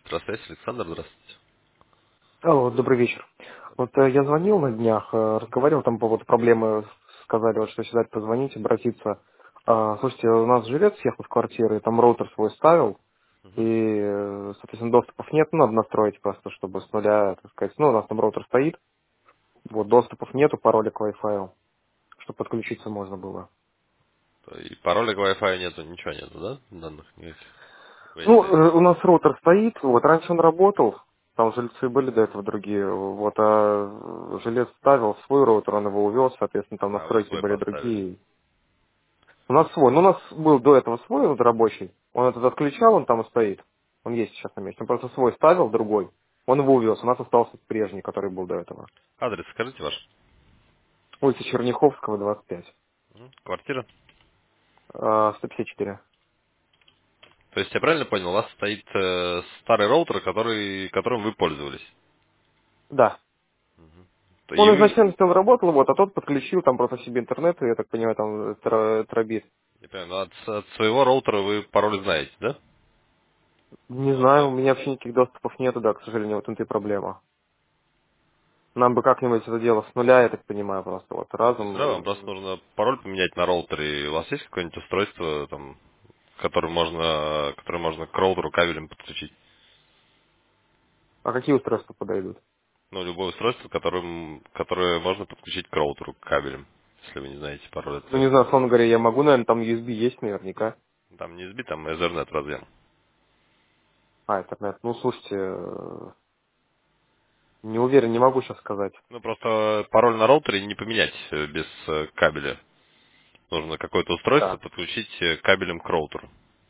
Здравствуйте, Александр, здравствуйте. Алло, добрый вечер. Вот я звонил на днях, разговаривал там по поводу проблемы, сказали, вот, что сюда позвонить, обратиться. Слушайте, у нас жилец съехал с квартиры, там роутер свой ставил, и, Мгм. соответственно, доступов нет, ну, надо настроить просто, чтобы с нуля, так сказать, ну, у нас там роутер стоит, вот, доступов нету, пароля к Wi-Fi, чтобы подключиться можно было. И пароля к Wi-Fi нету, ничего нету, да? Данных никаких. Вы не Ну, знаете. у нас роутер стоит, вот, раньше он работал, там жильцы были до этого другие, вот, а жилец ставил свой роутер, он его увез, соответственно, там А, вы настройки свой были поставили. другие. У нас свой, ну, у нас был до этого свой, вот, рабочий, он этот отключал, он там и стоит, он есть сейчас на месте, он просто свой ставил, другой, он его увез, у нас остался прежний, который был до этого. Адрес скажите ваш. Улица Черняховского, 25, Квартира. 154. То есть я правильно понял, у вас стоит старый роутер, которым вы пользовались. Да. И Он вы, изначально с ним работал, вот, а тот подключил там просто себе интернет, и, я так понимаю, там тробит. не понимаю, ну, от своего роутера вы пароль знаете, да? Не От знаю, у своего. меня вообще никаких доступов нету, да, к сожалению, вот это и проблема. Нам бы как-нибудь это дело с нуля, я так понимаю, просто вот То есть, да, вам разум. просто нужно пароль поменять на роутере. У вас есть какое-нибудь устройство, там, которое можно к роутеру кабелем подключить? А какие устройства подойдут? Ну, любое устройство, которое можно подключить к роутеру кабелем, если вы не знаете пароль от Ну, не своего. знаю, условно говоря, я могу, наверное, там USB есть наверняка. Там не USB, там Ethernet разъем. А, интернет. Ну, слушайте, не уверен, не могу сейчас сказать. Ну, просто пароль на роутере не поменять без кабеля. Нужно какое-то устройство Так. подключить кабелем к роутеру.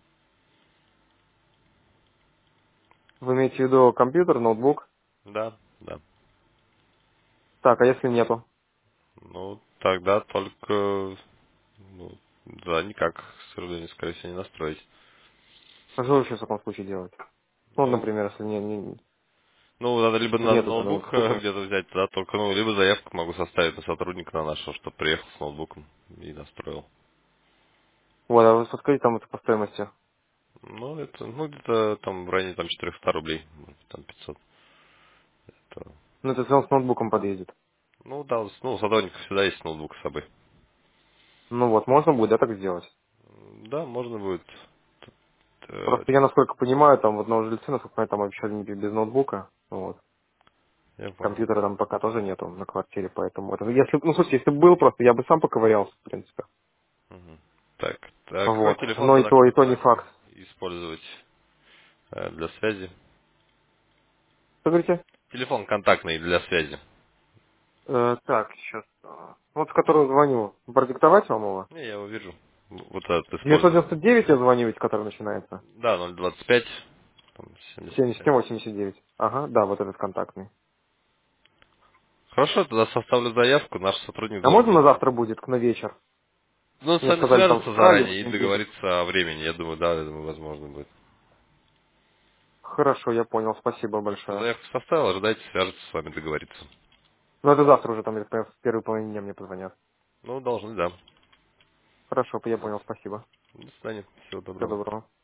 Вы имеете в виду компьютер, ноутбук? Да, да. Так, а если нету? Ну, тогда только, ну, да, никак, к сожалению, скорее всего, не настроить. А что вообще в таком случае делать? Ну, Ну, например, если ну, надо либо на нету ноутбук ноутбука. где-то взять, да, только, ну, либо заявку могу составить на сотрудника на нашего, чтобы приехал с ноутбуком и настроил. Вот, а вы подскажите там это по стоимости. Ну, это, ну, где-то там в районе там 400 рублей, может, там 500. Это, Ну, это если он с ноутбуком подъедет. ну, да, ну, у сотрудников всегда есть ноутбук с собой. Ну вот, можно будет, да, так сделать? Да, можно будет. э, Просто я, насколько понимаю, там в одного жильца, насколько я понимаю, там вообще не без ноутбука. Вот. Я понял. Компьютера там пока тоже нету на квартире, поэтому это, если, ну, слушайте, если бы был просто, я бы сам поковырялся, в принципе. Мгм. Так, а какой Вот. телефон Но тогда и то не контактный факт. использовать для связи? Что говорите? Телефон контактный для связи. Так, сейчас. Вот, с которого звоню. Продиктовать вам его? Не, я его вижу. Вот этот использую. 999 я звоню, ведь который начинается. Да, 025, там, 75. 7789. Ага, да, вот этот контактный. Хорошо, тогда составлю заявку, наш сотрудник А должен можно на быть. завтра будет, на вечер? Ну, он с Мне вами сказали там с свяжется утра или в заранее и день будет. договорится о времени. Я думаю, да, я думаю, возможно будет. Хорошо, я понял, спасибо Хорошо, большое. заявку составил, ожидайте, свяжется с вами, договориться. Ну, это завтра уже там, я так понимаю, в первой половине дня мне позвонят. Ну, должны, да. Хорошо, я понял, спасибо. До свидания, всего Всего доброго. доброго.